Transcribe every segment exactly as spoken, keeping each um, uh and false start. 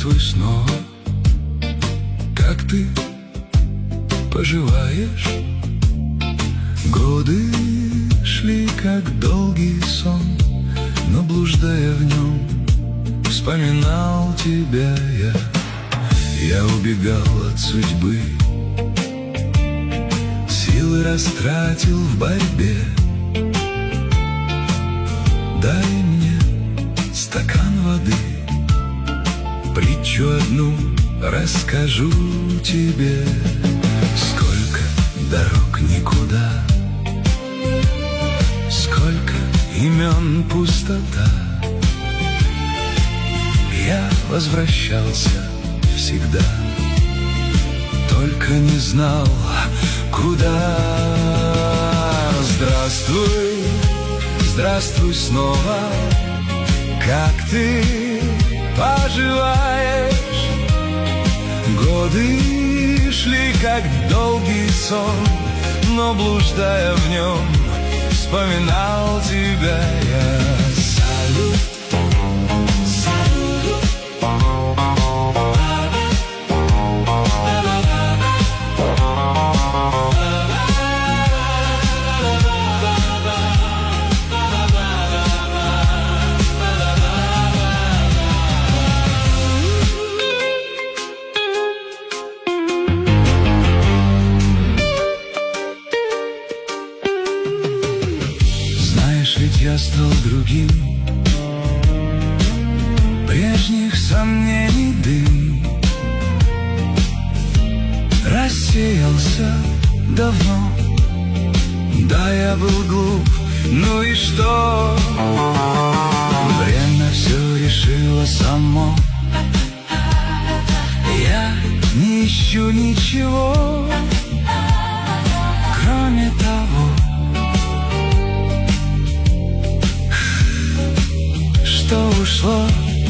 Здравствуй снова, как ты поживаешь? Годы шли, как долгий сон, но, блуждая в нем, вспоминал тебя я. Я убегал от судьбы, силы растратил в борьбе. Дай мне стакан воды, притчу одну расскажу тебе. Сколько дорог никуда, сколько имен пустота. Я возвращался всегда, только не знал, куда. Здравствуй, здравствуй снова, как ты поживаешь? Годы шли, как долгий сон, но, блуждая в нем, вспоминал тебя я. Салют, салют. Ведь я стал другим, прежних сомнений дым рассеялся давно. Да, я был глуп, ну и что? Время все решило само. Я не ищу ничего, кроме того, что ушло.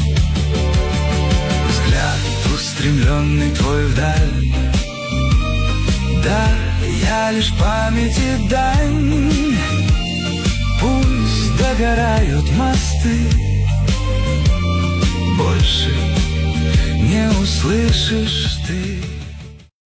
Взгляд устремленный твой вдаль, да, я лишь памяти дань. Пусть догорают мосты, больше не услышишь ты.